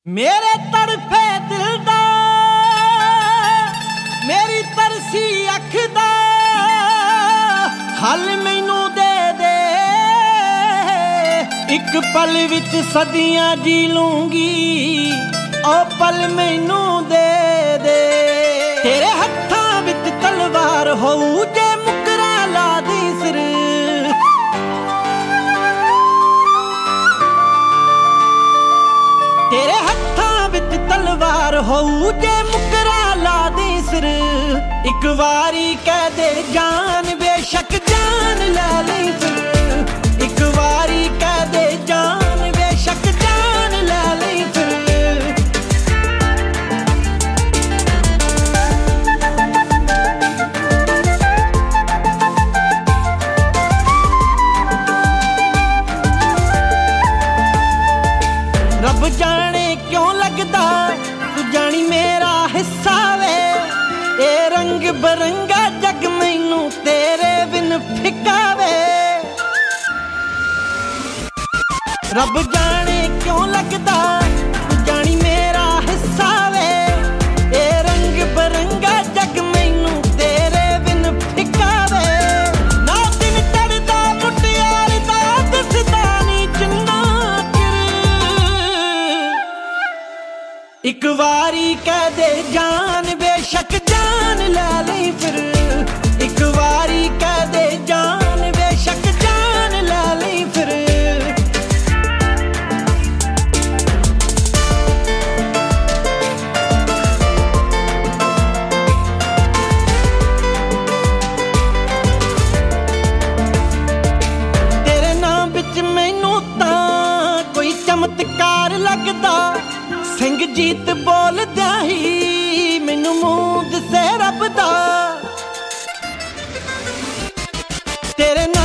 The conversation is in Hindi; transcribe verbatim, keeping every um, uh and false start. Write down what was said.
मेरे तड़फे दिल दा मेरी तरसी अख दा हल मैनू दे दे। एक पल विच सदियां जी लूंगी ओ पल मैनू दे दे। तेरे हत्थां विच तलवार होऊ जे मुकरा ला दी सिर। तेरे हत्थां विच तलवार होऊ जे मुकरा ला दी सिर। एक वारी कह दे जान बेशक जान ला ली फिर। एक वारी कह दे जान बेशक जान ला ली फिर। रब जाने क्यों लगदा तू जानी मेरा हिस्सा वे। ए रंग बरंगा जग मैनू तेरे बिन फिका वे। रब जाने क्यों लगदा तू जानी मेरा हिस्सा वे। ए रंग बरंगा जग मैनू तेरे बिन फिका वे। ना दिन चढ़दा मुटियार दा दिसदा नी चन्ना एक वारी कह दे जान बेशक जान ला ली फिर। एक वारी कह दे जान बेशक जान ला ली फिर। तेरे नाम विच मैनू तां कोई चमत्कार लगदा। सिंह जीत बोलदा ही मैनू मूंद से रब दा। तेरे